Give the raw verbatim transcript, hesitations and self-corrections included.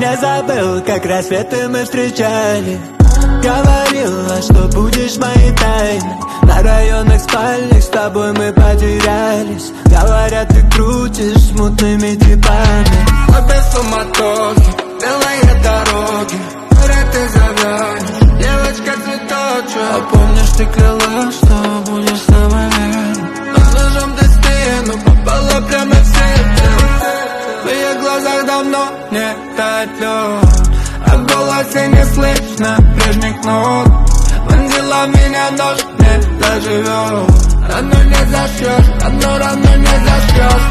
Не забыл, как рассветы мы встречали. Говорила, что будешь моей тайной. На районах спальных с тобой мы потерялись. Говорят, ты крутишь с мутными типами. Но без суматохи, белые дороги, море ты завянешь, девочка цветочек. А помнишь, ты клялась, что будешь с тобой верен. Но с ножом ты стену попала прямо в сердце. В ее глазах давно нет лед, а в голосе не слышно прежних нот. Вонзила меня нож, не доживет. Рано не зашьешь, одно рано не зашьешь.